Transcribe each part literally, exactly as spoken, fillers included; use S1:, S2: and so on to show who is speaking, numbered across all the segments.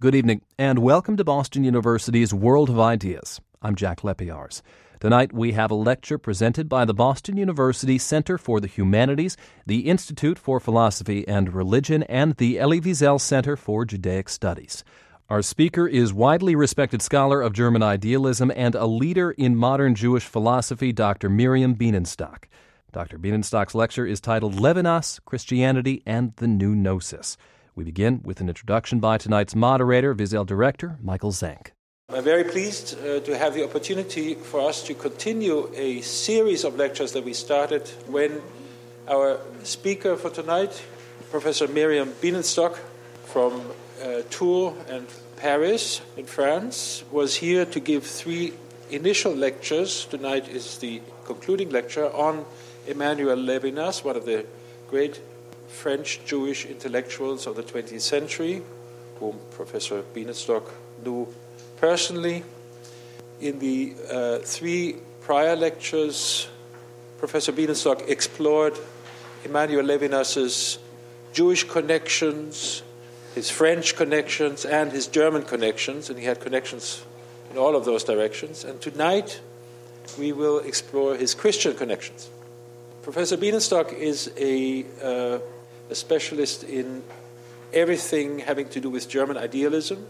S1: Good evening, and welcome to Boston University's World of Ideas. I'm Jack Lepiarz. Tonight we have a lecture presented by the Boston University Center for the Humanities, the Institute for Philosophy and Religion, and the Elie Wiesel Center for Judaic Studies. Our speaker is widely respected scholar of German idealism and a leader in modern Jewish philosophy, Doctor Miriam Bienenstock. Doctor Bienenstock's lecture is titled Levinas, Christianity, and the New Gnosis. We begin with an introduction by tonight's moderator, Wiesel Director Michael Zank.
S2: I'm very pleased uh, to have the opportunity for us to continue a series of lectures that we started when our speaker for tonight, Professor Miriam Bienenstock from uh, Tours and Paris in France, was here to give three initial lectures. Tonight is the concluding lecture on Emmanuel Levinas, one of the great French Jewish intellectuals of the twentieth century, whom Professor Bienenstock knew personally. In the uh, three prior lectures, Professor Bienenstock explored Emmanuel Levinas's Jewish connections, his French connections, and his German connections, and he had connections in all of those directions. And tonight, we will explore his Christian connections. Professor Bienenstock is a, uh, a specialist in everything having to do with German idealism,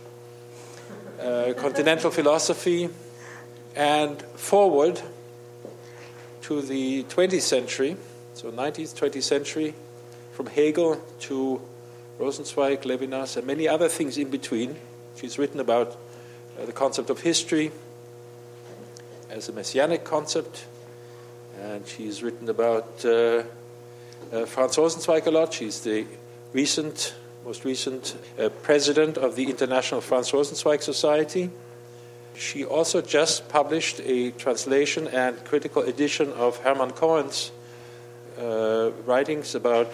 S2: uh, continental philosophy, and forward to the twentieth century, so nineteenth, twentieth century, from Hegel to Rosenzweig, Levinas, and many other things in between. She's written about uh, the concept of history as a messianic concept, and she's written about uh, uh, Franz Rosenzweig a lot. She's the recent, most recent uh, president of the International Franz Rosenzweig Society. She also just published a translation and critical edition of Hermann Cohen's uh, writings about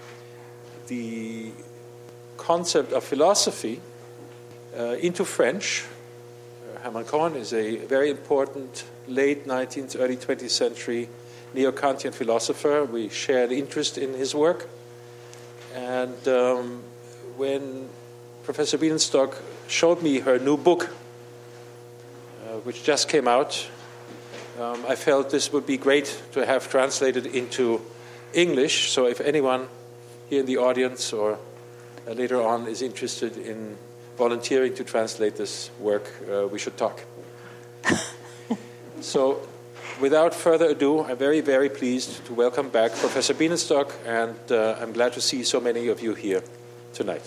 S2: the concept of philosophy uh, into French. Uh, Hermann Cohen is a very important late nineteenth, early twentieth century neo-Kantian philosopher. We share an interest in his work. And um, when Professor Bienenstock showed me her new book, uh, which just came out, um, I felt this would be great to have translated into English. So if anyone here in the audience or uh, later on is interested in volunteering to translate this work, uh, we should talk. So, without further ado, I'm very, very pleased to welcome back Professor Bienenstock, and uh, I'm glad to see so many of you here tonight.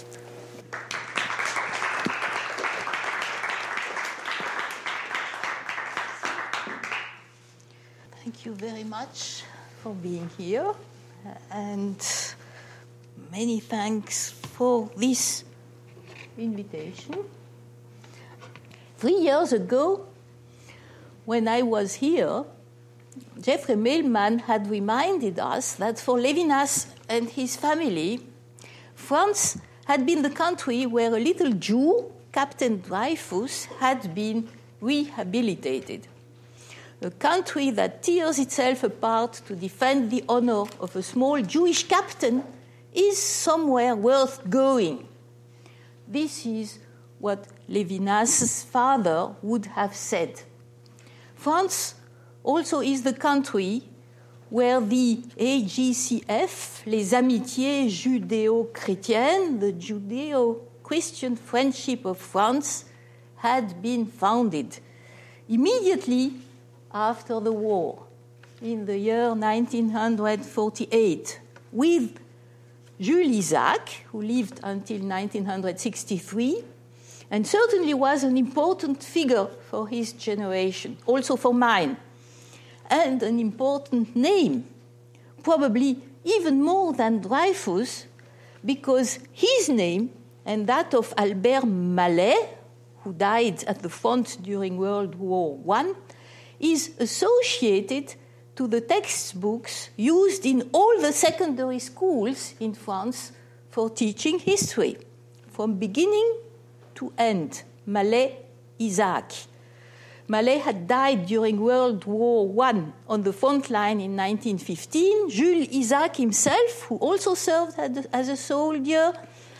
S3: Thank you very much for being here, and many thanks for this invitation. Three years ago, when I was here, Jeffrey Mailman had reminded us that for Levinas and his family, France had been the country where a little Jew, Captain Dreyfus, had been rehabilitated. A country that tears itself apart to defend the honor of a small Jewish captain is somewhere worth going. This is what Levinas's father would have said. France also is the country where the A G C F, Les Amitiés Judéo-Chrétiennes, the Judeo-Christian Friendship of France, had been founded immediately after the war, in the year nineteen forty-eight, with Jules Isaac, who lived until nineteen sixty-three, and certainly was an important figure for his generation, also for mine, and an important name, probably even more than Dreyfus, because his name and that of Albert Mallet, who died at the front during World War One, is associated to the textbooks used in all the secondary schools in France for teaching history, from beginning to end. Mallet Isaac. Mallet had died during World War One on the front line in nineteen fifteen. Jules Isaac himself, who also served as a soldier,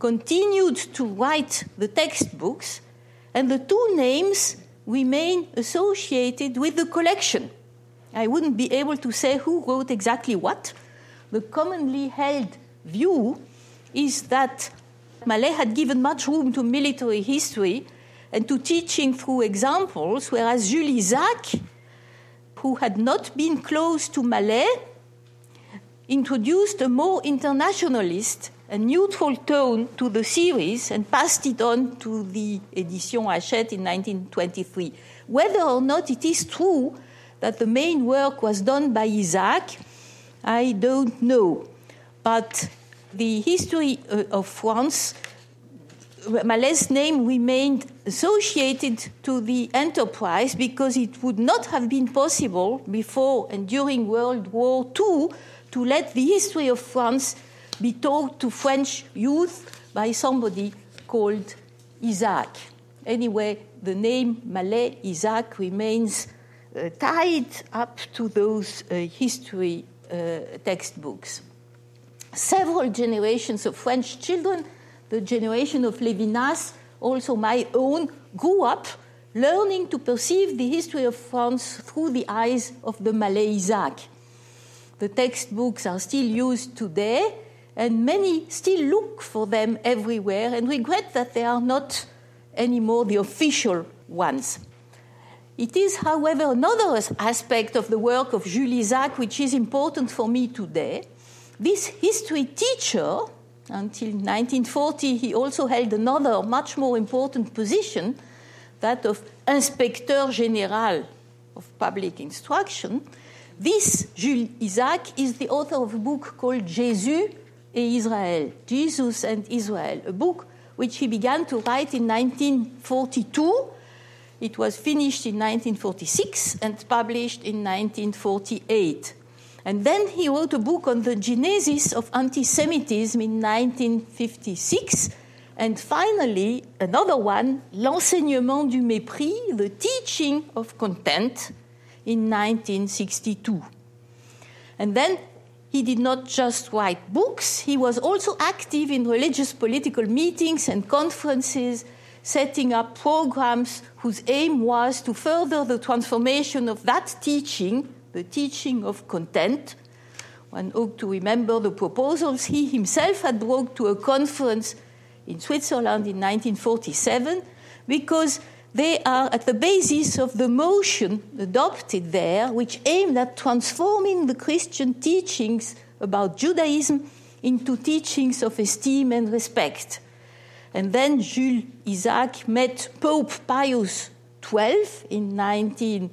S3: continued to write the textbooks, and the two names remain associated with the collection. I wouldn't be able to say who wrote exactly what. The commonly held view is that Mallet had given much room to military history and to teaching through examples, whereas Jules Isaac, who had not been close to Mallet, introduced a more internationalist and neutral tone to the series and passed it on to the Édition Hachette in nineteen twenty-three. Whether or not it is true that the main work was done by Isaac, I don't know. But the history uh, of France, Mallet's name remained associated to the enterprise because it would not have been possible before and during World War Two to let the history of France be taught to French youth by somebody called Isaac. Anyway, the name Mallet Isaac remains uh, tied up to those uh, history uh, textbooks. Several generations of French children, the generation of Lévinas, also my own, grew up learning to perceive the history of France through the eyes of the Mallet Isaac. The textbooks are still used today, and many still look for them everywhere and regret that they are not anymore the official ones. It is, however, another aspect of the work of Jules Isaac which is important for me today. This history teacher, until nineteen forty, he also held another much more important position, that of Inspecteur Général of Public Instruction. This Jules Isaac is the author of a book called Jésus et Israël, Jesus and Israel, a book which he began to write in nineteen forty-two. It was finished in nineteen forty-six and published in nineteen forty-eight. And then he wrote a book on the genesis of anti-Semitism in nineteen fifty-six. And finally, another one, L'enseignement du mépris, the teaching of contempt, in nineteen sixty-two. And then he did not just write books, he was also active in religious political meetings and conferences, setting up programs whose aim was to further the transformation of that teaching, the teaching of content. One ought to remember the proposals he himself had brought to a conference in Switzerland in nineteen forty-seven, because they are at the basis of the motion adopted there, which aimed at transforming the Christian teachings about Judaism into teachings of esteem and respect. And then Jules Isaac met Pope Pius the twelfth in nineteen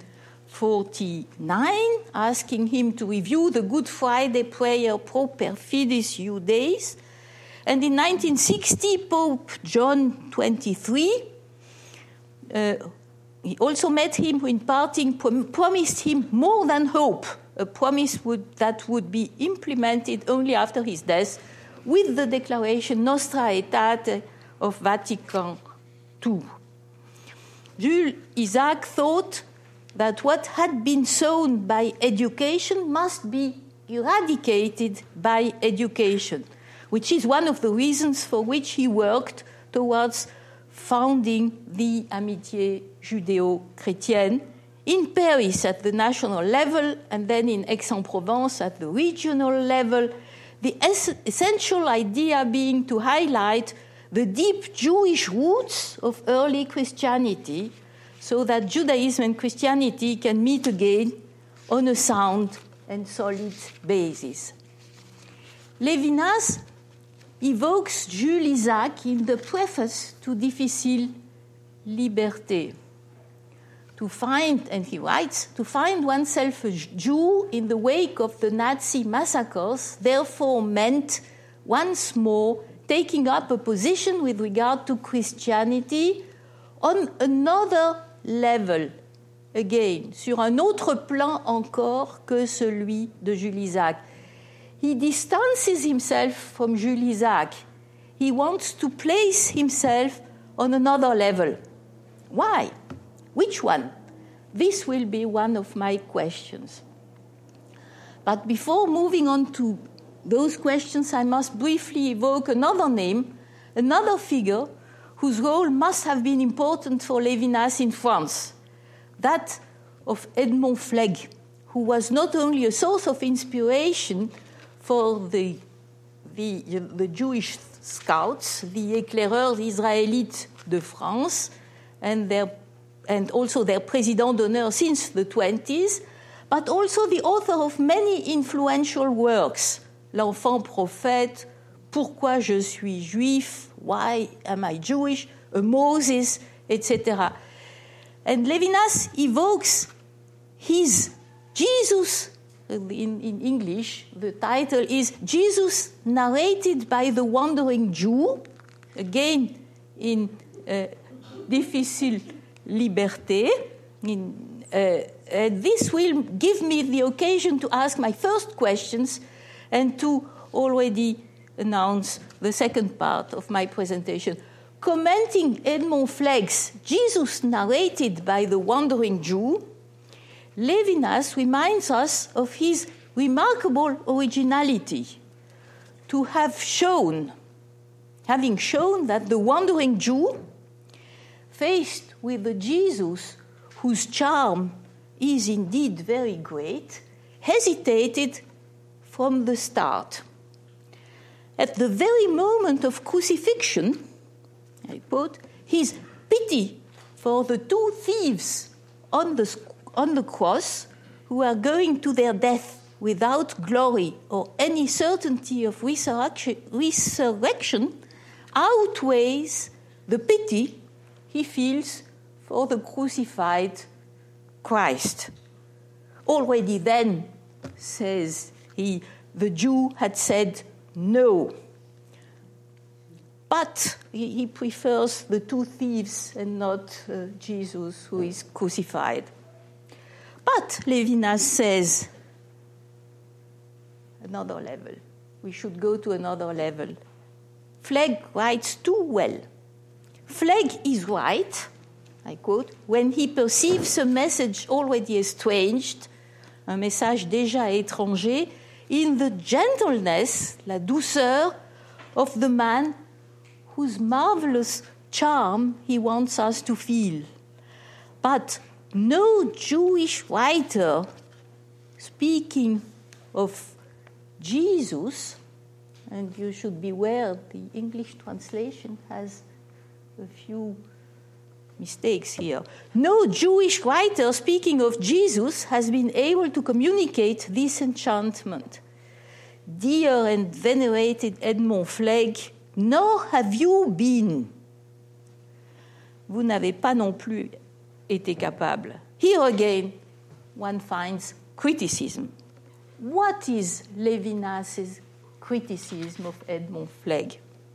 S3: forty-nine, asking him to review the Good Friday prayer Pro Perfides Iudeis. And in nineteen sixty, Pope John the twenty-third, uh, he also met him, who in parting prom- promised him more than hope, a promise would, that would be implemented only after his death, with the declaration Nostra Aetate of Vatican the Second. Jules Isaac thought that what had been sown by education must be eradicated by education, which is one of the reasons for which he worked towards founding the Amitié Judéo-Chrétienne in Paris at the national level and then in Aix-en-Provence at the regional level, the es- essential idea being to highlight the deep Jewish roots of early Christianity so that Judaism and Christianity can meet again on a sound and solid basis. Lévinas evokes Jules Isaac in the preface to Difficile Liberté. To find, and he writes, to find oneself a Jew in the wake of the Nazi massacres therefore meant once more taking up a position with regard to Christianity on another level, again, sur un autre plan encore que celui de Jules Isaac. He distances himself from Jules Isaac. He wants to place himself on another level. Why? Which one? This will be one of my questions. But before moving on to those questions, I must briefly evoke another name, another figure whose role must have been important for Lévinas in France, that of Edmond Flegg, who was not only a source of inspiration for the, the, the Jewish scouts, the éclaireurs israélites de France, and, their, and also their président d'honneur since the twenties, but also the author of many influential works, L'Enfant Prophète, Pourquoi je suis juif, Why am I Jewish, a Moses, et cetera. And Lévinas evokes his Jesus, in, in English, the title is Jesus Narrated by the Wandering Jew, again in uh, Difficile Liberté. In, uh, uh, this will give me the occasion to ask my first questions and to already announce the second part of my presentation. Commenting Edmond Flegg's Jesus Narrated by the Wandering Jew, Lévinas reminds us of his remarkable originality to have shown, having shown that the wandering Jew, faced with the Jesus whose charm is indeed very great, hesitated from the start. At the very moment of crucifixion, I quote, his pity for the two thieves on the, on the cross who are going to their death without glory or any certainty of resurrection, resurrection outweighs the pity he feels for the crucified Christ. Already then, says he, the Jew had said no. But he prefers the two thieves and not uh, Jesus who is crucified. But Lévinas says, another level. We should go to another level. Flegg writes too well. Flegg is right, I quote, when he perceives a message already estranged, un message déjà étranger, in the gentleness, la douceur of the man whose marvelous charm he wants us to feel. But no Jewish writer speaking of Jesus, and you should beware, the English translation has a few mistakes here. No Jewish writer speaking of Jesus has been able to communicate this enchantment. Dear and venerated Edmond Flegg, nor have you been. Vous n'avez pas non plus été capable. Here again, one finds criticism. What is Lévinas's criticism of Edmond Flegg?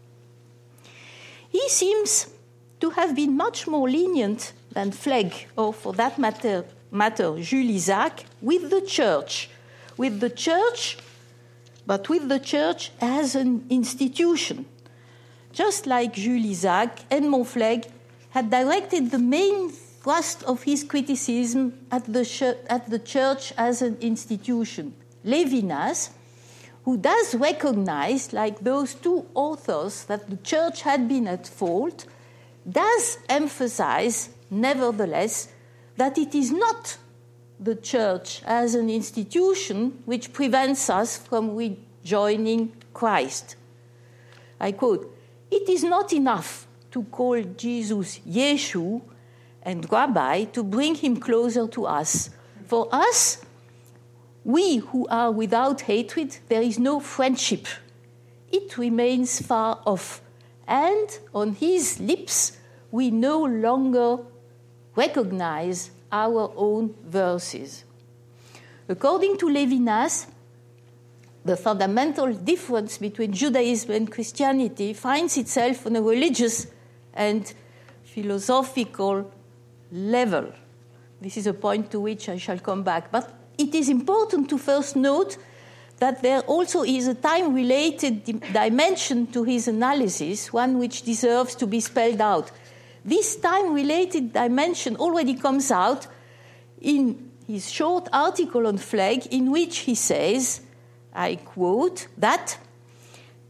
S3: He seems to have been much more lenient than Flegg, or for that matter, matter Jules Isaac, with the church. With the church, but with the church as an institution. Just like Jules Isaac, Edmond Flegg had directed the main thrust of his criticism at the, ch- at the church as an institution. Lévinas, who does recognize, like those two authors, that the church had been at fault, does emphasize, nevertheless, that it is not the church as an institution which prevents us from rejoining Christ. I quote, "It is not enough to call Jesus Yeshu and Rabbi to bring him closer to us. For us, we who are without hatred, there is no friendship. It remains far off. And on his lips, we no longer recognize our own verses." According to Lévinas, the fundamental difference between Judaism and Christianity finds itself on a religious and philosophical level. This is a point to which I shall come back. But it is important to first note that there also is a time-related di- dimension to his analysis, one which deserves to be spelled out. This time-related dimension already comes out in his short article on Flegg, in which he says, I quote, that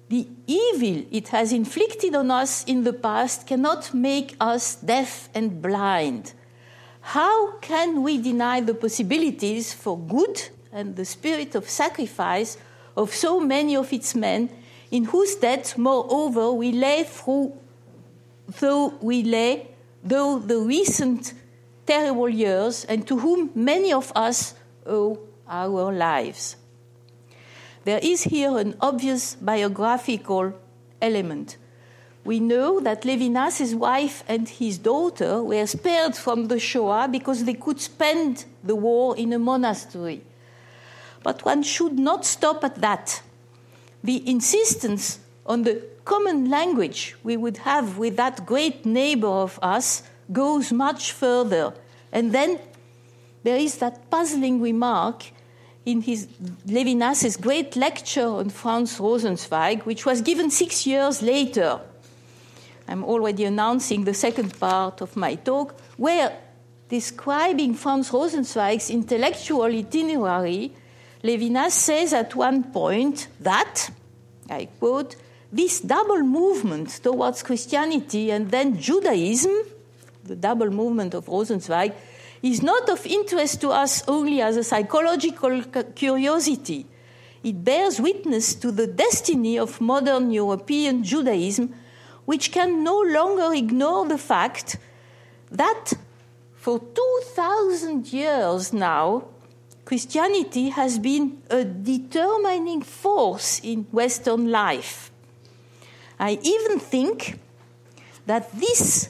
S3: the evil it has inflicted on us in the past cannot make us deaf and blind. How can we deny the possibilities for good and the spirit of sacrifice of so many of its men, in whose death, moreover, we lay through, though we lay, though the recent terrible years, and to whom many of us owe our lives? There is here an obvious biographical element. We know that Levinas's wife and his daughter were spared from the Shoah because they could spend the war in a monastery. But one should not stop at that. The insistence on the common language we would have with that great neighbor of us goes much further. And then there is that puzzling remark in his Levinas's great lecture on Franz Rosenzweig, which was given six years later. I'm already announcing the second part of my talk, where, describing Franz Rosenzweig's intellectual itinerary, Levinas says at one point that, I quote, this double movement towards Christianity and then Judaism, the double movement of Rosenzweig, is not of interest to us only as a psychological curiosity. It bears witness to the destiny of modern European Judaism, which can no longer ignore the fact that for two thousand years now, Christianity has been a determining force in Western life. I even think that this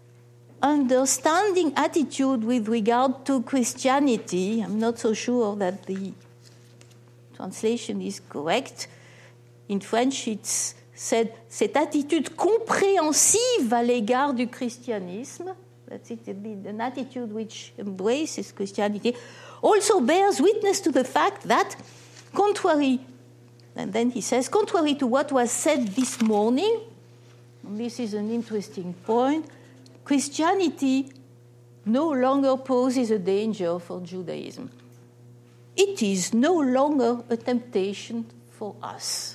S3: understanding attitude with regard to Christianity, I'm not so sure that the translation is correct. In French, it's said, cette attitude compréhensive à l'égard du christianisme, that's it, an attitude which embraces Christianity, also bears witness to the fact that, contrary, and then he says, contrary to what was said this morning, and this is an interesting point, Christianity no longer poses a danger for Judaism. It is no longer a temptation for us.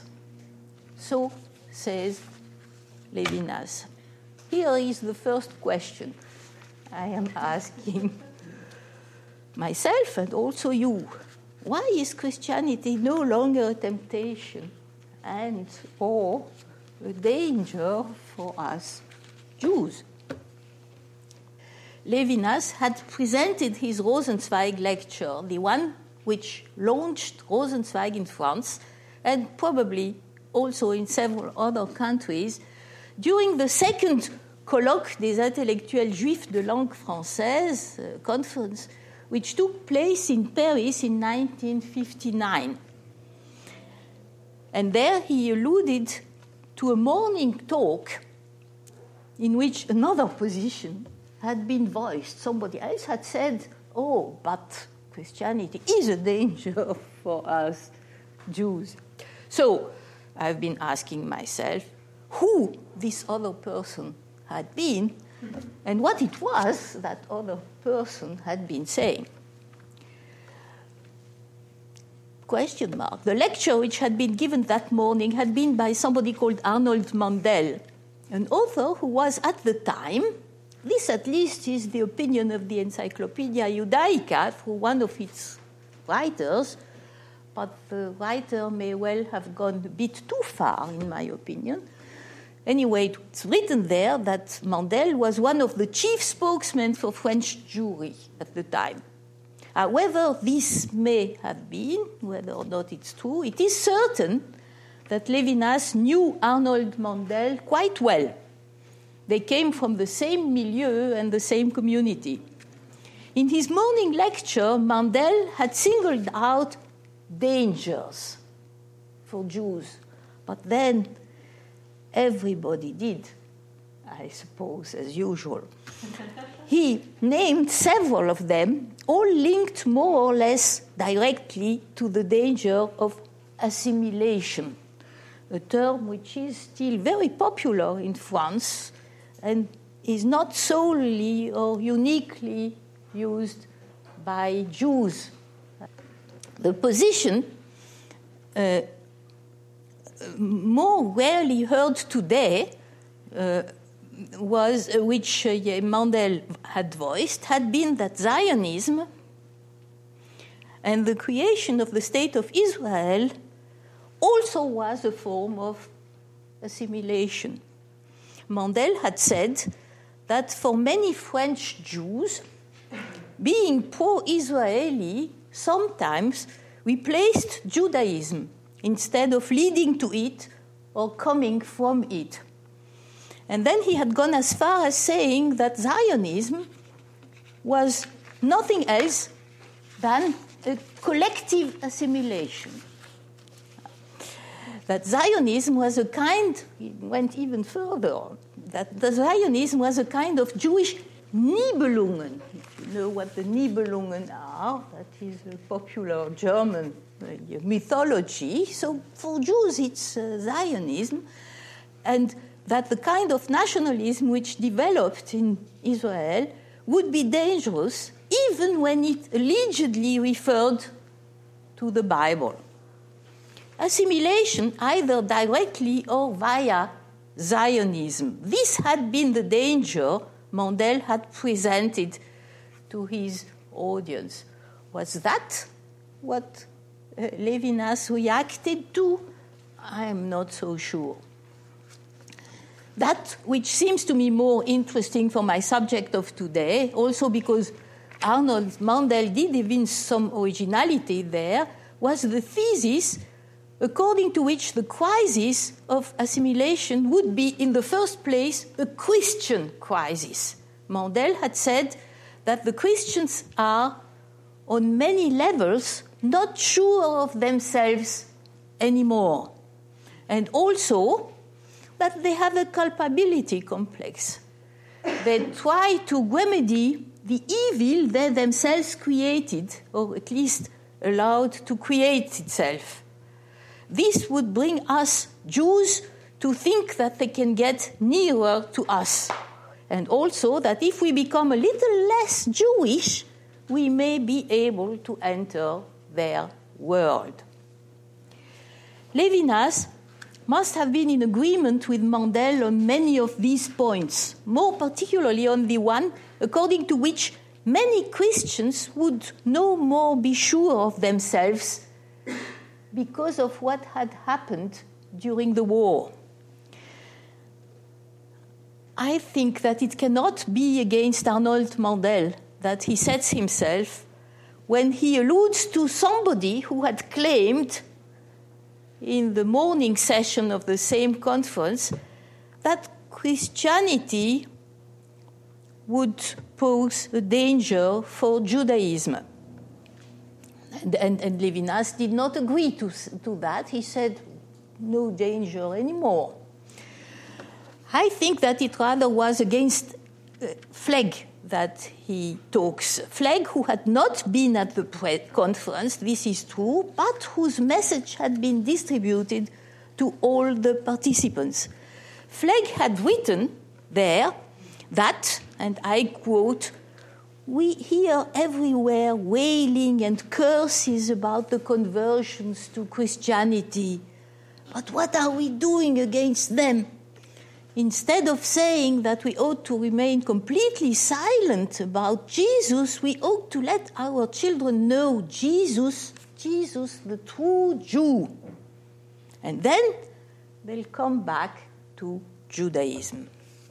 S3: So says Levinas. Here is the first question I am asking myself and also you. Why is Christianity no longer a temptation and or a danger for us Jews? Levinas had presented his Rosenzweig lecture, the one which launched Rosenzweig in France and probably also in several other countries, during the second Colloque des intellectuels juifs de langue française uh, conference, which took place in Paris in nineteen fifty-nine. And there he alluded to a morning talk in which another position had been voiced. Somebody else had said, oh, but Christianity is a danger for us Jews. So I've been asking myself who this other person had been and what it was that other person had been saying. Question mark. The lecture which had been given that morning had been by somebody called Arnold Mandel, an author who was at the time, this at least is the opinion of the Encyclopedia Judaica through one of its writers, but the writer may well have gone a bit too far, in my opinion. Anyway, it's written there that Mandel was one of the chief spokesmen for French Jewry at the time. Uh, whether this may have been, whether or not it's true, it is certain that Levinas knew Arnold Mandel quite well. They came from the same milieu and the same community. In his morning lecture, Mandel had singled out dangers for Jews, but then everybody did, I suppose, as usual. He named several of them, all linked more or less directly to the danger of assimilation, a term which is still very popular in France and is not solely or uniquely used by Jews. The position uh, more rarely heard today, uh, was uh, which uh, Mandel had voiced, had been that Zionism and the creation of the State of Israel also was a form of assimilation. Mandel had said that for many French Jews, being pro-Israeli sometimes replaced Judaism instead of leading to it or coming from it. And then he had gone as far as saying that Zionism was nothing else than a collective assimilation. That Zionism was a kind, he went even further, that the Zionism was a kind of Jewish Nibelungen. If you know what the Nibelungen are, that is a popular German uh, mythology. So for Jews, it's uh, Zionism. And that the kind of nationalism which developed in Israel would be dangerous even when it allegedly referred to the Bible. Assimilation, either directly or via Zionism. This had been the danger Mandel had presented to his audience. Was that what uh, Levinas reacted to? I am not so sure. That which seems to me more interesting for my subject of today, also because Arnold Mandel did even some originality there, was the thesis according to which the crisis of assimilation would be, in the first place, a Christian crisis. Mandel had said that the Christians are, on many levels, not sure of themselves anymore, and also that they have a culpability complex. They try to remedy the evil they themselves created, or at least allowed to create itself. This would bring us, Jews, to think that they can get nearer to us, and also that if we become a little less Jewish, we may be able to enter their world. Levinas must have been in agreement with Mandel on many of these points, more particularly on the one according to which many Christians would no more be sure of themselves because of what had happened during the war. I think that it cannot be against Arnold Mandel that he sets himself when he alludes to somebody who had claimed in the morning session of the same conference that Christianity would pose a danger for Judaism. And, and, and Levinas did not agree to, to that. He said, no danger anymore. I think that it rather was against uh, Flegg that he talks. Flegg, who had not been at the pre- conference, this is true, but whose message had been distributed to all the participants. Flegg had written there that, and I quote, "We hear everywhere wailing and curses about the conversions to Christianity. But what are we doing against them? Instead of saying that we ought to remain completely silent about Jesus, we ought to let our children know Jesus, Jesus, the true Jew. And then they'll come back to Judaism."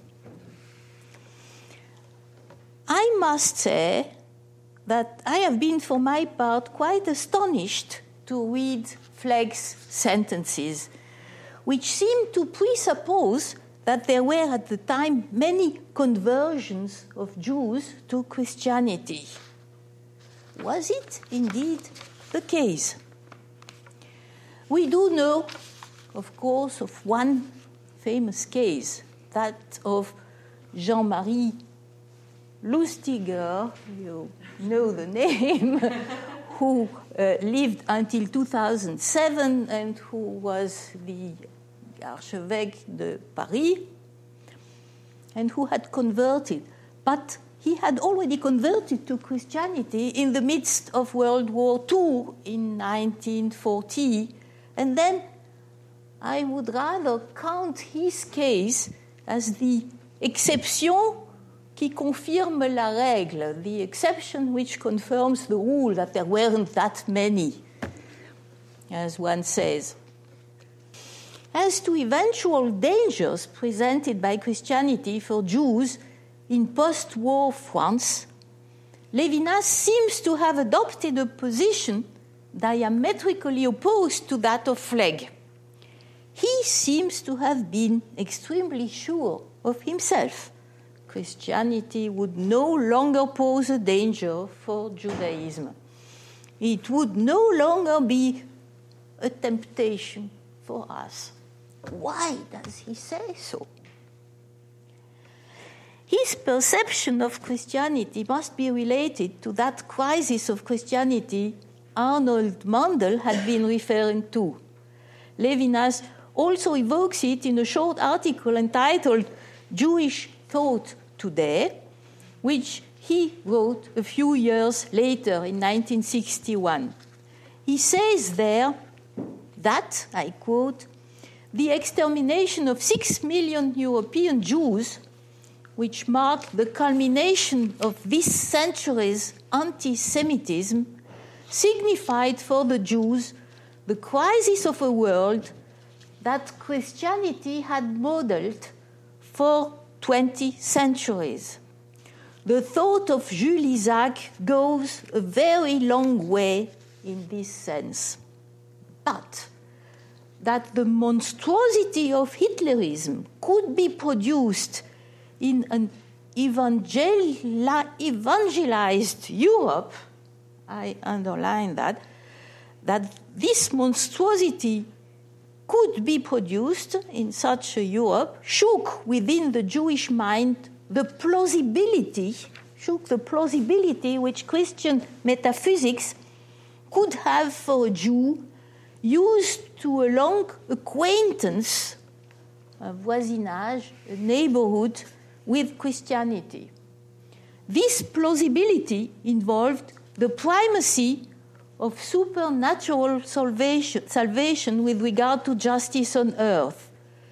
S3: I must say that I have been, for my part, quite astonished to read Flegg's sentences, which seem to presuppose that there were at the time many conversions of Jews to Christianity. Was it indeed the case? We do know, of course, of one famous case, that of Jean-Marie Lustiger, you know the name, who uh, lived until two thousand seven and who was the Archevêque de Paris, and who had converted. But he had already converted to Christianity in the midst of World War Two in nineteen forty, and then, I would rather count his case as the exception qui confirme la règle, the exception which confirms the rule that there weren't that many, as one says. As to eventual dangers presented by Christianity for Jews in post-war France, Levinas seems to have adopted a position diametrically opposed to that of Flegg. He seems to have been extremely sure of himself. Christianity would no longer pose a danger for Judaism. It would no longer be a temptation for us. Why does he say so? His perception of Christianity must be related to that crisis of Christianity Arnold Mandel had been referring to. Levinas also evokes it in a short article entitled Jewish Thought Today, which he wrote a few years later in nineteen sixty-one. He says there that, I quote, the extermination of six million European Jews, which marked the culmination of this century's anti-Semitism, signified for the Jews the crisis of a world that Christianity had modeled for twenty centuries. The thought of Jules Isaac goes a very long way in this sense. But that the monstrosity of Hitlerism could be produced in an evangel- evangelized Europe, I underline that, that this monstrosity could be produced in such a Europe, shook within the Jewish mind the plausibility, shook the plausibility which Christian metaphysics could have for a Jew used to a long acquaintance, a voisinage, a neighborhood with Christianity. This plausibility involved the primacy of supernatural salvation, salvation with regard to justice on earth.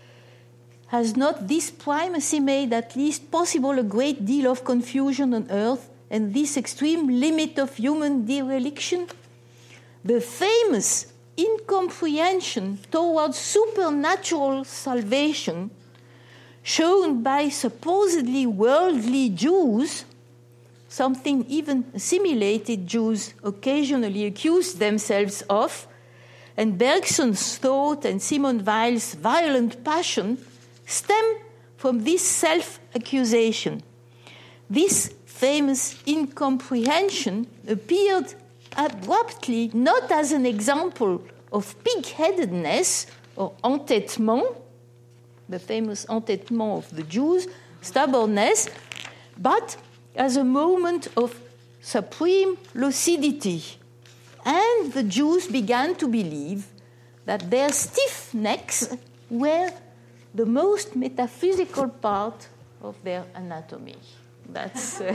S3: Has not this primacy made at least possible a great deal of confusion on earth and this extreme limit of human dereliction? The famous incomprehension towards supernatural salvation shown by supposedly worldly Jews, something even assimilated Jews occasionally accused themselves of, and Bergson's thought and Simone Weil's violent passion stem from this self-accusation. This famous incomprehension appeared abruptly not as an example of pig-headedness or entêtement, the famous entêtement of the Jews, stubbornness, but as a moment of supreme lucidity. And the Jews began to believe that their stiff necks were the most metaphysical part of their anatomy. That's, uh,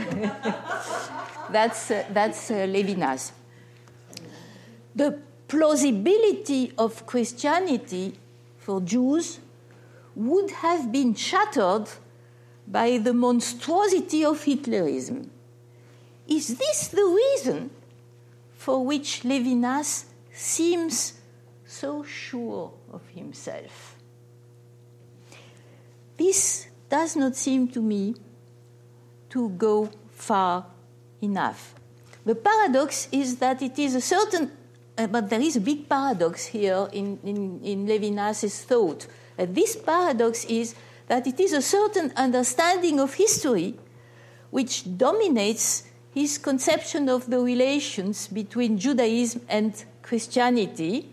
S3: that's, uh, that's uh, Levinas. The plausibility of Christianity for Jews would have been shattered by the monstrosity of Hitlerism. Is this the reason for which Levinas seems so sure of himself? This does not seem to me to go far enough. The paradox is that it is a certain, uh, but there is a big paradox here in, in, in Levinas's thought. Uh, this paradox is that it is a certain understanding of history which dominates his conception of the relations between Judaism and Christianity.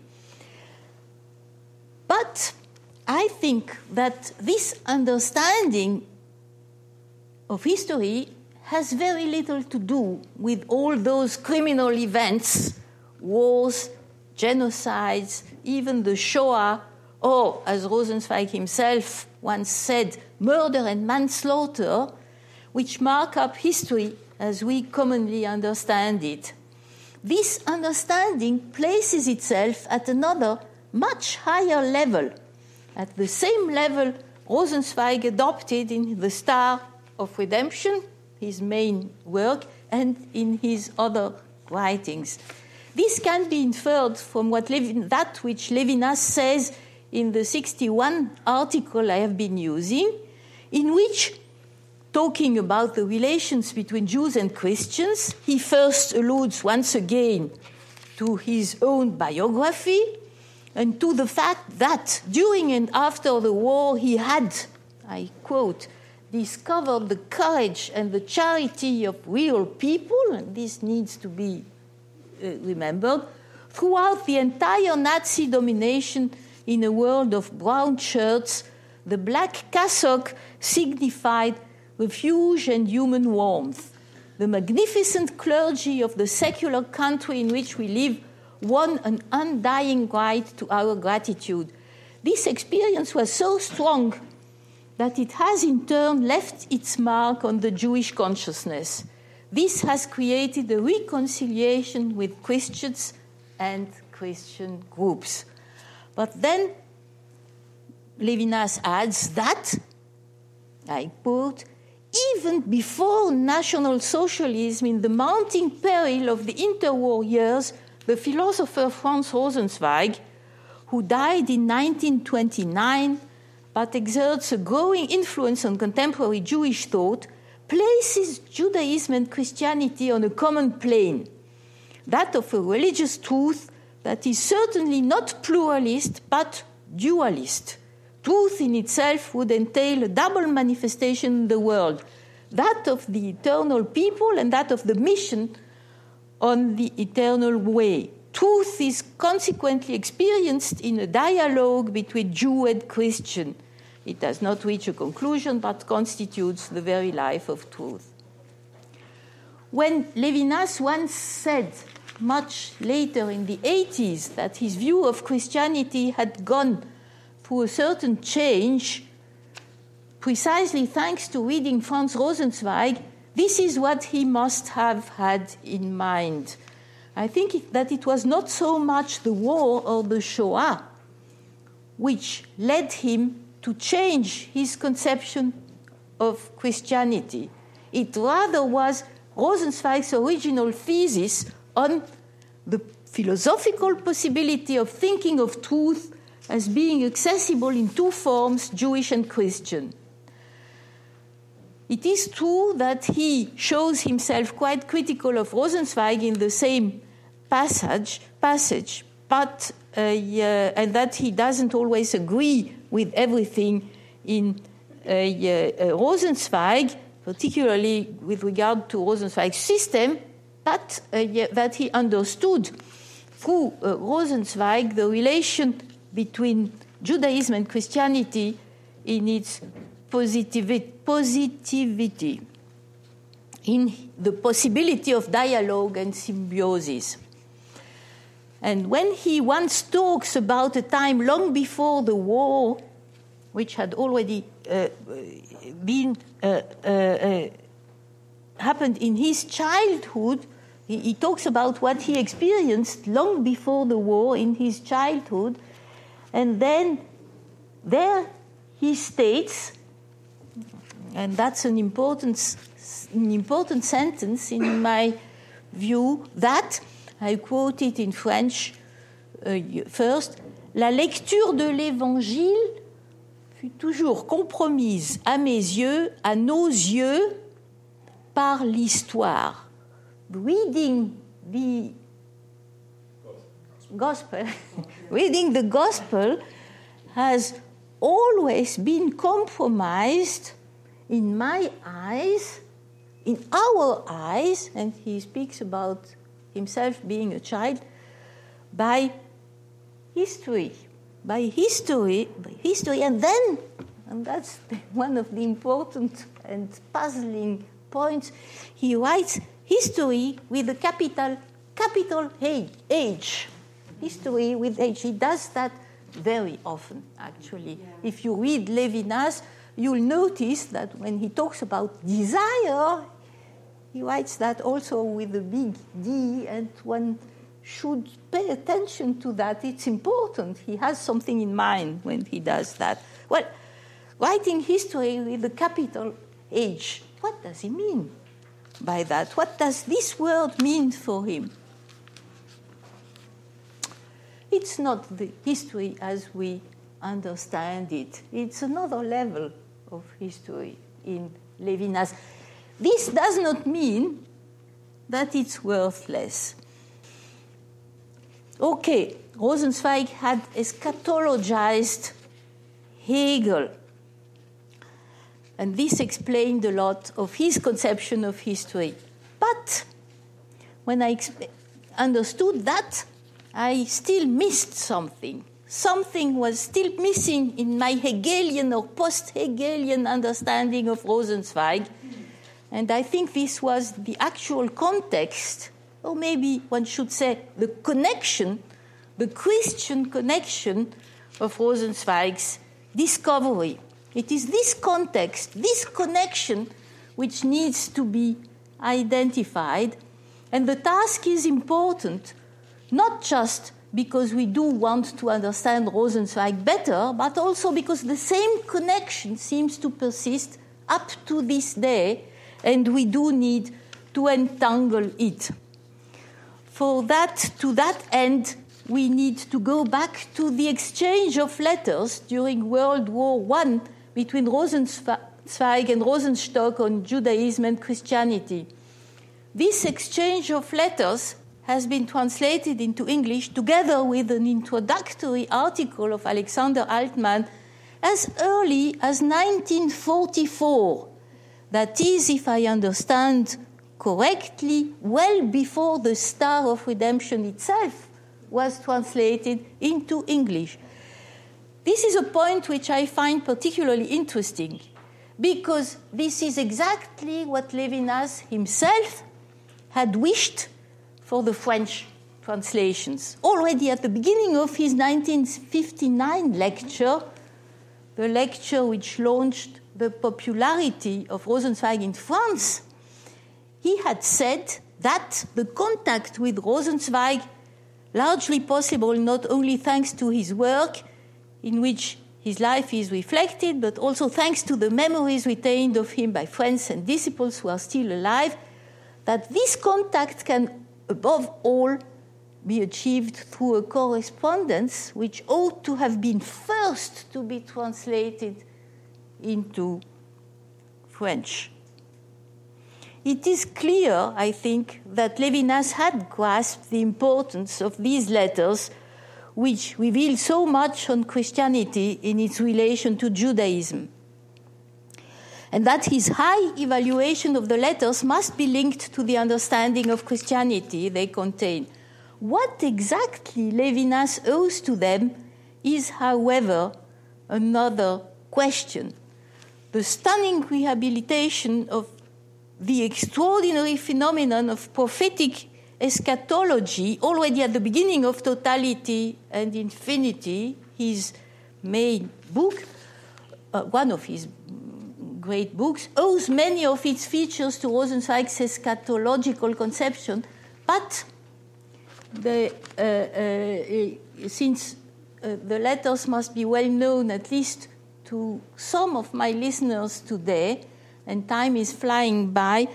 S3: But I think that this understanding of history has very little to do with all those criminal events, wars, genocides, even the Shoah, or, as Rosenzweig himself once said, murder and manslaughter, which mark up history as we commonly understand it. This understanding places itself at another, much higher level, at the same level Rosenzweig adopted in The Star of Redemption, his main work, and in his other writings. This can be inferred from what Levin, that which Levinas says in the sixty-one article I have been using, in which, talking about the relations between Jews and Christians, he first alludes once again to his own biography and to the fact that during and after the war he had, I quote, discovered the courage and the charity of real people, and this needs to be uh, remembered, throughout the entire Nazi domination in a world of brown shirts. The black cassock signified refuge and human warmth. The magnificent clergy of the secular country in which we live won an undying right to our gratitude. This experience was so strong that it has in turn left its mark on the Jewish consciousness. This has created a reconciliation with Christians and Christian groups. But then Levinas adds that, I quote, even before National Socialism, in the mounting peril of the interwar years, the philosopher Franz Rosenzweig, who died in nineteen twenty-nine but exerts a growing influence on contemporary Jewish thought, places Judaism and Christianity on a common plane, that of a religious truth that is certainly not pluralist but dualist. Truth in itself would entail a double manifestation in the world, that of the eternal people and that of the mission on the eternal way. Truth is consequently experienced in a dialogue between Jew and Christian. It does not reach a conclusion, but constitutes the very life of truth. When Levinas once said, much later in the eighties, that his view of Christianity had gone through a certain change, precisely thanks to reading Franz Rosenzweig, this is what he must have had in mind. I think it, that it was not so much the war or the Shoah which led him to change his conception of Christianity. It rather was Rosenzweig's original thesis on the philosophical possibility of thinking of truth as being accessible in two forms, Jewish and Christian. It is true that he shows himself quite critical of Rosenzweig in the same passage, passage but uh, yeah, and that he doesn't always agree with everything in uh, yeah, uh, Rosenzweig, particularly with regard to Rosenzweig's system, but uh, yeah, that he understood through uh, Rosenzweig the relation between Judaism and Christianity in its positivity, positivity, in the possibility of dialogue and symbiosis. And when he once talks about a time long before the war, which had already uh, been uh, uh, uh, happened in his childhood, he, he talks about what he experienced long before the war in his childhood, and then there he states, and that's an important, an important sentence in my view, that I quote it in French uh, first. La lecture de l'Évangile fut toujours compromise à mes yeux, à nos yeux, par l'histoire. Reading the gospel, reading the gospel has always been compromised in my eyes, in our eyes, and he speaks about himself being a child, by history, by history, by history, and then, and that's one of the important and puzzling points, he writes history with a capital, capital H, history with H. He does that very often, actually. If you read Levinas, you'll notice that when he talks about desire, he writes that also with a big D, and one should pay attention to that. It's important. He has something in mind when he does that. Well, writing history with a capital H, what does he mean by that? What does this word mean for him? It's not the history as we understand it. It's another level of history in Levinas. This does not mean that it's worthless. Okay, Rosenzweig had eschatologized Hegel, and this explained a lot of his conception of history. But when I exp- understood that, I still missed something. Something was still missing in my Hegelian or post-Hegelian understanding of Rosenzweig. And I think this was the actual context, or maybe one should say the connection, the Christian connection of Rosenzweig's discovery. It is this context, this connection, which needs to be identified. And the task is important, not just because we do want to understand Rosenzweig better, but also because the same connection seems to persist up to this day, and we do need to untangle it. For that, to that end, we need to go back to the exchange of letters during World War One between Rosenzweig and Rosenstock on Judaism and Christianity. This exchange of letters has been translated into English together with an introductory article of Alexander Altman as early as nineteen forty-four. That is, if I understand correctly, well before the Star of Redemption itself was translated into English. This is a point which I find particularly interesting, because this is exactly what Levinas himself had wished for the French translations. Already at the beginning of his nineteen fifty-nine lecture, the lecture which launched the popularity of Rosenzweig in France, he had said that the contact with Rosenzweig, largely possible not only thanks to his work, in which his life is reflected, but also thanks to the memories retained of him by friends and disciples who are still alive, that this contact can, above all, be achieved through a correspondence which ought to have been first to be translated into French. It is clear, I think, that Levinas had grasped the importance of these letters, which reveal so much on Christianity in its relation to Judaism, and that his high evaluation of the letters must be linked to the understanding of Christianity they contain. What exactly Levinas owes to them is, however, another question. The stunning rehabilitation of the extraordinary phenomenon of prophetic eschatology, already at the beginning of Totality and Infinity, his main book, uh, one of his great books, owes many of its features to Rosenzweig's eschatological conception, but the, uh, uh, since uh, the letters must be well known, at least to some of my listeners today, and time is flying by,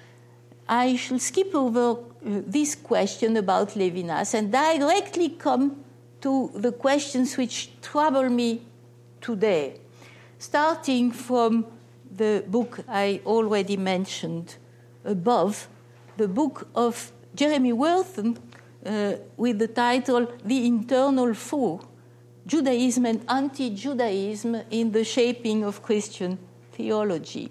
S3: I shall skip over uh, this question about Levinas and directly come to the questions which trouble me today, starting from the book I already mentioned above, the book of Jeremy Wortham uh, with the title The Internal Foe, Judaism and Anti-Judaism in the Shaping of Christian Theology.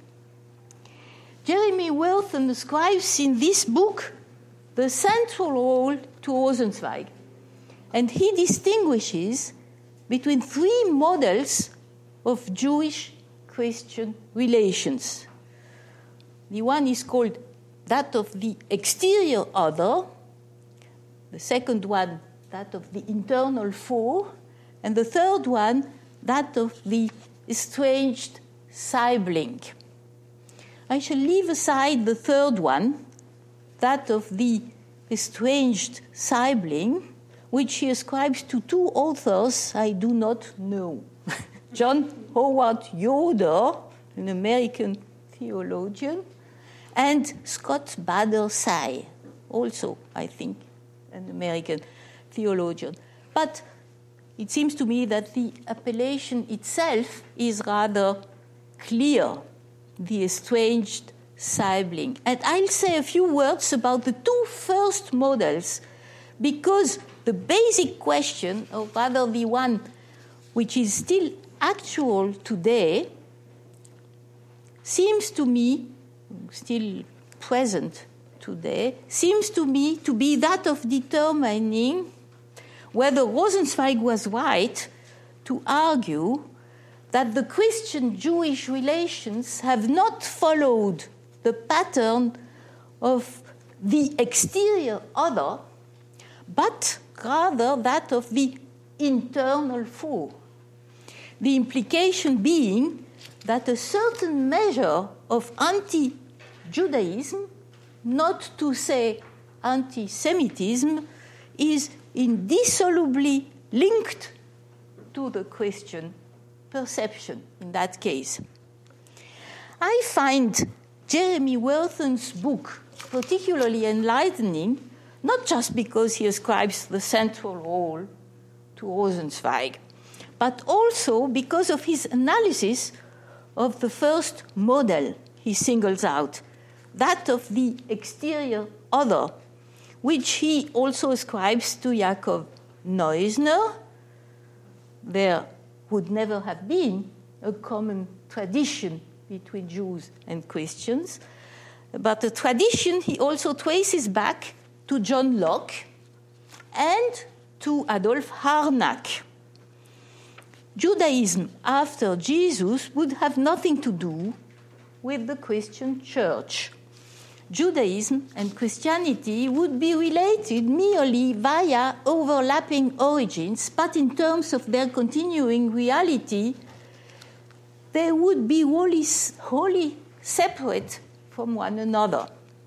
S3: Jeremy Wortham ascribes in this book the central role to Rosenzweig, and he distinguishes between three models of Jewish-Christian relations. The one is called that of the exterior other, the second one that of the internal foe, and the third one that of the estranged sibling. I shall leave aside the third one, that of the estranged sibling, which he ascribes to two authors I do not know. John Howard Yoder, an American theologian, and Scott Bader Sy, also, I think, an American theologian. But it seems to me that the appellation itself is rather clear, the estranged sibling. And I'll say a few words about the two first models, because the basic question, or rather the one which is still actual today, seems to me, still present today, seems to me to be that of determining whether Rosenzweig was right to argue that the Christian-Jewish relations have not followed the pattern of the exterior other, but rather that of the internal foe. The implication being that a certain measure of anti-Judaism, not to say anti-Semitism, is indissolubly linked to the Christian perception in that case. I find Jeremy Werthen's book particularly enlightening, not just because he ascribes the central role to Rosenzweig, but also because of his analysis of the first model he singles out, that of the exterior other, which he also ascribes to Jakob Neusner. There would never have been a common tradition between Jews and Christians, but a tradition he also traces back to John Locke and to Adolf Harnack. Judaism after Jesus would have nothing to do with the Christian church. Judaism and Christianity would be related merely via overlapping origins, but in terms of their continuing reality, they would be wholly, wholly separate from one another.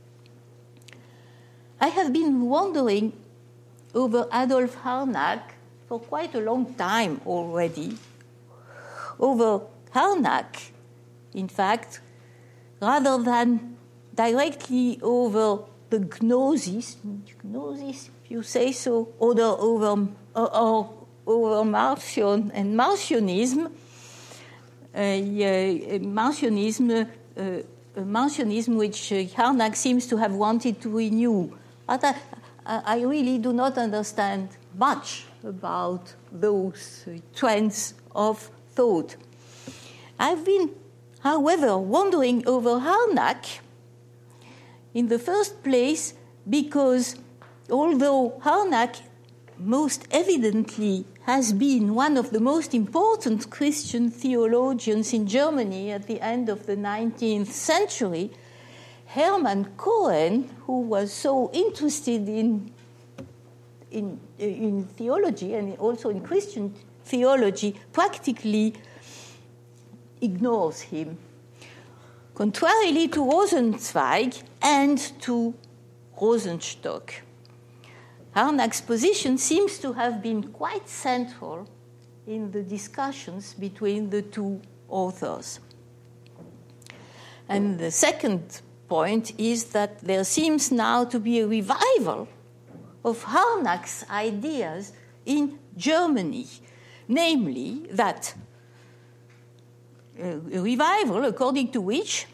S3: I have been wondering over Adolf Harnack for quite a long time already. Over Harnack, in fact, rather than directly over the gnosis, gnosis, if you say so, or over, or over Marcion and Marcionism, uh, uh, Marcionism, uh, Marcionism which uh, Harnack seems to have wanted to renew. But I, I really do not understand much about those uh, trends of thought. I've been, however, wondering over Harnack in the first place because although Harnack most evidently has been one of the most important Christian theologians in Germany at the end of the nineteenth century, Hermann Cohen, who was so interested in, in, in theology and also in Christian theology, practically ignores him. Contrarily to Rosenzweig and to Rosenstock, Harnack's position seems to have been quite central in the discussions between the two authors. And the second point is that there seems now to be a revival of Harnack's ideas in Germany, namely that a revival according to which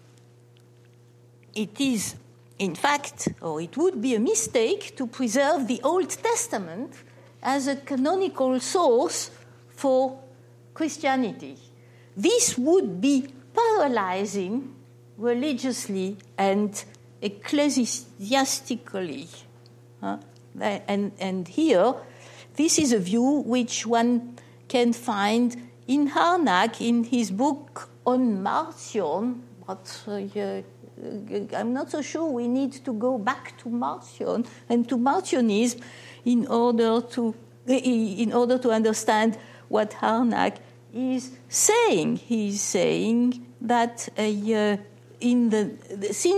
S3: it is, in fact, or it would be a mistake to preserve the Old Testament as a canonical source for Christianity. This would be paralyzing religiously and ecclesiastically. Uh, and, and here, this is a view which one can find in Harnack, in his book on Marcion, but uh, uh, I'm not so sure we need to go back to Marcion and to Marcionism in order to in order to understand what Harnack is saying. He's saying that uh, in the since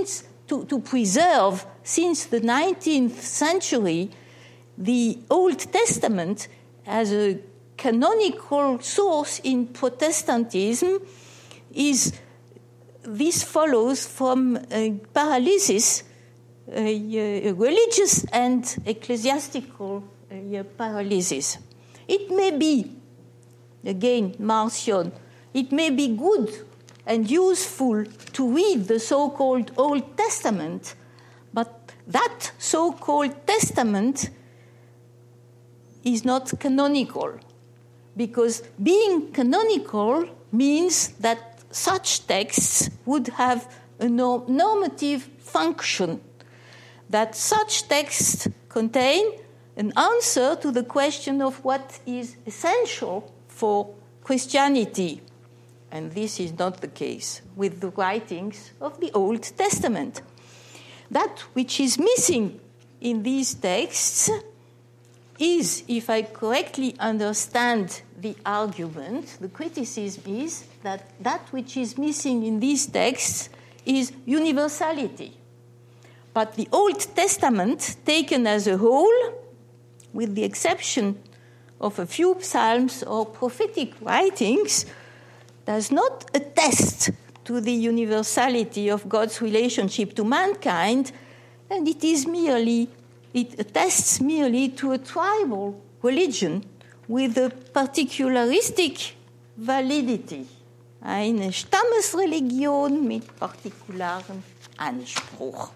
S3: to, to preserve, since the nineteenth century, the Old Testament as a canonical source in Protestantism is, this follows from a paralysis, a, a religious and ecclesiastical a paralysis. It may be, again, Marcion, it may be good and useful to read the so-called Old Testament, but that so-called Testament is not canonical, because being canonical means that such texts would have a normative function, that such texts contain an answer to the question of what is essential for Christianity. And this is not the case with the writings of the Old Testament. That which is missing in these texts is, if I correctly understand the argument, the criticism is that that which is missing in these texts is universality. But the Old Testament, taken as a whole, with the exception of a few psalms or prophetic writings, does not attest to the universality of God's relationship to mankind, and it is merely, it attests merely to a tribal religion with a particularistic validity. Eine Stammesreligion mit partikularen Anspruch.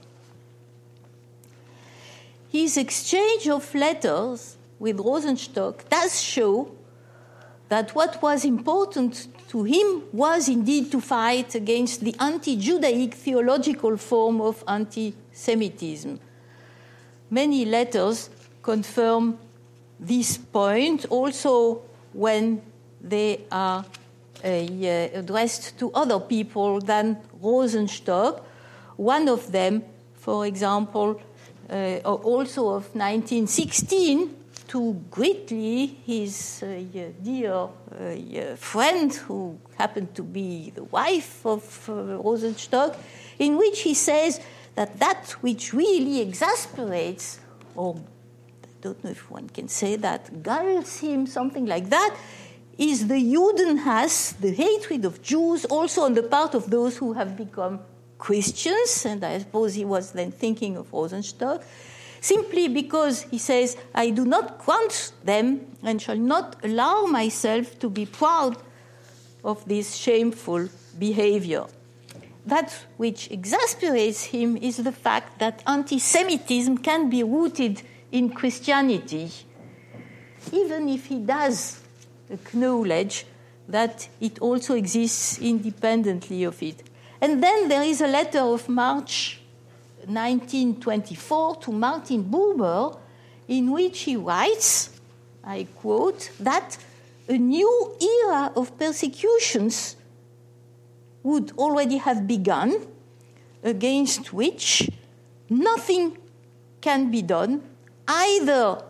S3: His exchange of letters with Rosenstock does show that what was important to him was indeed to fight against the anti-Judaic theological form of anti-Semitism. Many letters confirm this point, also when they are uh, addressed to other people than Rosenstock. One of them, for example, uh, also of nineteen sixteen, to Gritli, his uh, dear uh, friend, who happened to be the wife of uh, Rosenstock, in which he says that that which really exasperates, or I don't know if one can say that, gulls him, something like that, is the Judenhass, the hatred of Jews, also on the part of those who have become Christians, and I suppose he was then thinking of Rosenstock, simply because, he says, I do not grant them and shall not allow myself to be proud of this shameful behavior. That which exasperates him is the fact that anti-Semitism can be rooted in Christianity, even if he does acknowledge that it also exists independently of it. And then there is a letter of March nineteen twenty-four to Martin Buber, in which he writes, I quote, that a new era of persecutions would already have begun, against which nothing can be done, either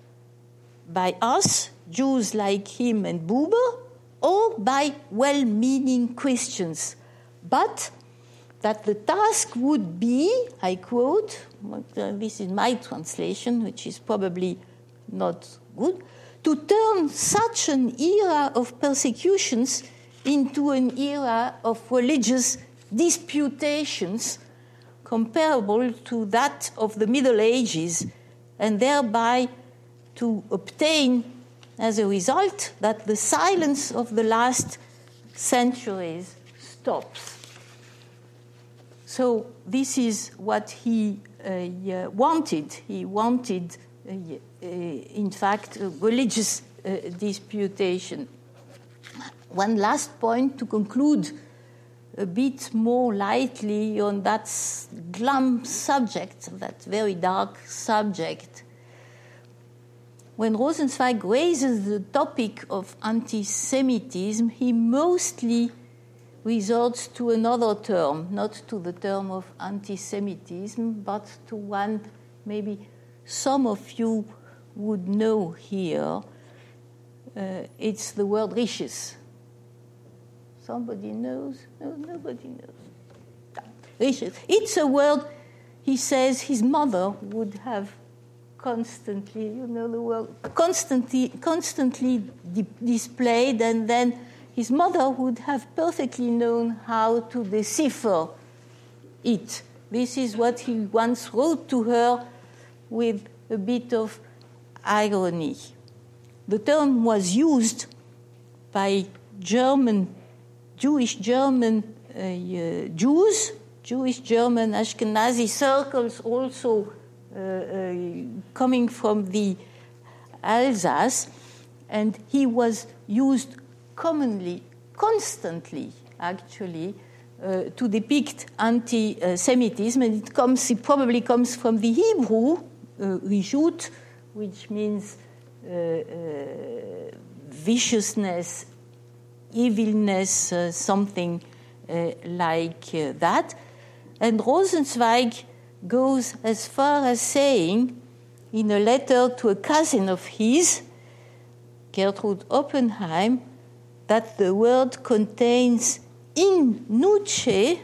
S3: by us, Jews like him and Buber, or by well-meaning Christians, but that the task would be, I quote, this is my translation, which is probably not good, to turn such an era of persecutions into an era of religious disputations comparable to that of the Middle Ages, and thereby to obtain, as a result, that the silence of the last centuries stops. So this is what he uh, uh, wanted. He wanted, uh, uh, in fact, a religious uh, disputation. One last point to conclude a bit more lightly on that glum subject, that very dark subject. When Rosenzweig raises the topic of anti-Semitism, he mostly resorts to another term, not to the term of anti-Semitism, but to one maybe some of you would know here. Uh, it's the word riches. Somebody knows? No, nobody knows. Riches. It's a word he says his mother would have constantly, you know the word, constantly, constantly di- displayed, and then his mother would have perfectly known how to decipher it. This is what he once wrote to her with a bit of irony. The term was used by German, Jewish German uh, uh, Jews, Jewish German Ashkenazi circles also uh, uh, coming from the Alsace, and he was used commonly, constantly, actually, uh, to depict anti-Semitism, and it comes, it probably comes from the Hebrew uh, rishut, which means uh, uh, viciousness, evilness, uh, something uh, like uh, that. And Rosenzweig goes as far as saying, in a letter to a cousin of his, Gertrude Oppenheim, that the word contains in nuce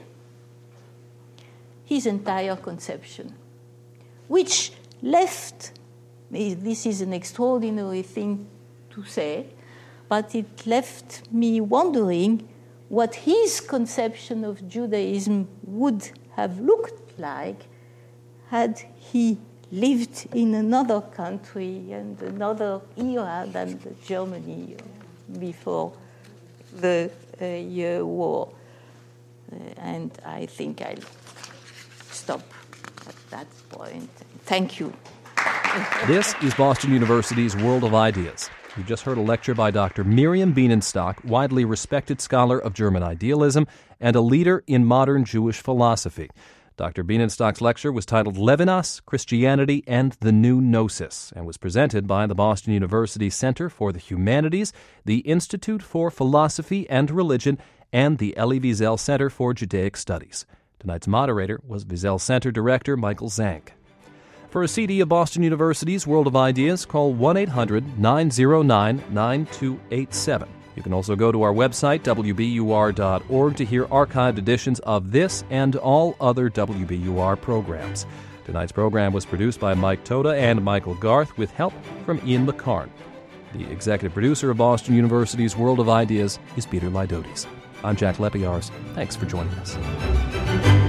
S3: his entire conception, which left, this is an extraordinary thing to say, but it left me wondering what his conception of Judaism would have looked like had he lived in another country and another era than the Germany before the uh, war. Uh, and I think I'll stop at that point. Thank you.
S1: This is Boston University's World of Ideas. You just heard a lecture by Doctor Miriam Bienenstock, widely respected scholar of German idealism and a leader in modern Jewish philosophy. Doctor Bienenstock's lecture was titled Levinas, Christianity, and the New Gnosis, and was presented by the Boston University Center for the Humanities, the Institute for Philosophy and Religion, and the Elie Wiesel Center for Judaic Studies. Tonight's moderator was Wiesel Center Director Michael Zank. For a C D of Boston University's World of Ideas, call one eight hundred nine oh nine nine two eight seven. You can also go to our website, w b u r dot org, to hear archived editions of this and all other W B U R programs. Tonight's program was produced by Mike Toda and Michael Garth with help from Ian McCarn. The executive producer of Boston University's World of Ideas is Peter Lydotes. I'm Jack Lepiarz. Thanks for joining us.